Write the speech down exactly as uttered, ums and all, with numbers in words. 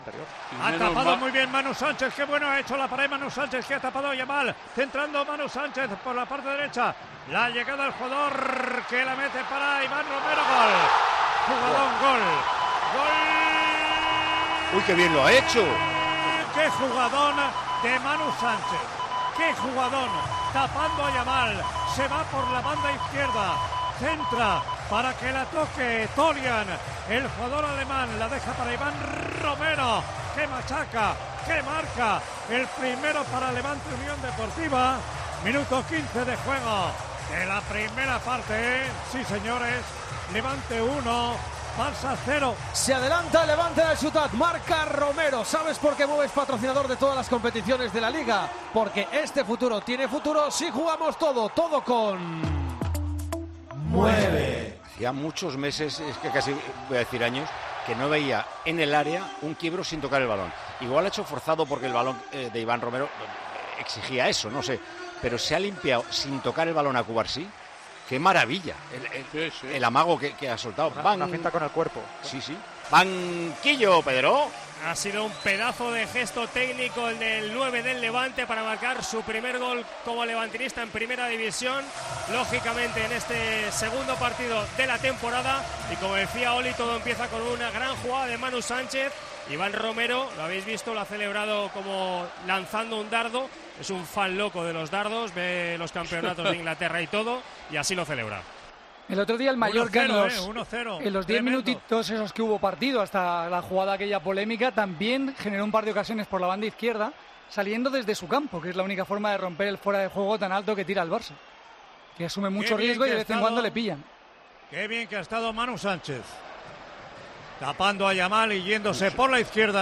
Ha tapado muy bien Manu Sánchez, qué bueno ha hecho la pared Manu Sánchez, que ha tapado a Yamal, centrando Manu Sánchez por la parte derecha, la llegada del jugador que la mete para Iván Romero, gol, jugadón, gol, gol. Uy, qué bien lo ha hecho. Qué jugadón de Manu Sánchez, qué jugadón, tapando a Yamal, se va por la banda izquierda, centra para que la toque Tolian, el jugador alemán, la deja para Iván Romero, que machaca, que marca, el primero para Levante Unión Deportiva, minuto quince de juego de la primera parte, sí señores, Levante uno, Barça cero. Se adelanta el Levante del Ciutat, marca Romero. ¿Sabes por qué Moves es patrocinador de todas las competiciones de la Liga? Porque este futuro tiene futuro si jugamos todo, todo con... Mueve. Hacía muchos meses, es que casi voy a decir años, que no veía en el área un quiebro sin tocar el balón. Igual ha hecho forzado porque el balón eh, de Iván Romero exigía eso, no sé. Pero se ha limpiado sin tocar el balón a Cubarsí. ¡Qué maravilla! El, el, sí, sí. el amago que, que ha soltado. Una, Ban... una finta con el cuerpo. Sí, sí. Banquillo, Pedro. Ha sido un pedazo de gesto técnico el del nueve del Levante para marcar su primer gol como levantinista en primera división. Lógicamente en este segundo partido de la temporada. Y como decía Oli, todo empieza con una gran jugada de Manu Sánchez. Iván Romero, lo habéis visto, lo ha celebrado como lanzando un dardo. Es un fan loco de los dardos, ve los campeonatos de Inglaterra y todo, y así lo celebra. El otro día el Mallorca en los, eh, en los diez minutitos esos que hubo partido, hasta la jugada aquella polémica, también generó un par de ocasiones por la banda izquierda, saliendo desde su campo, que es la única forma de romper el fuera de juego tan alto que tira el Barça, que asume mucho riesgo y de vez en cuando le pillan. Qué bien que ha estado Manu Sánchez, tapando a Yamal y yéndose por la izquierda.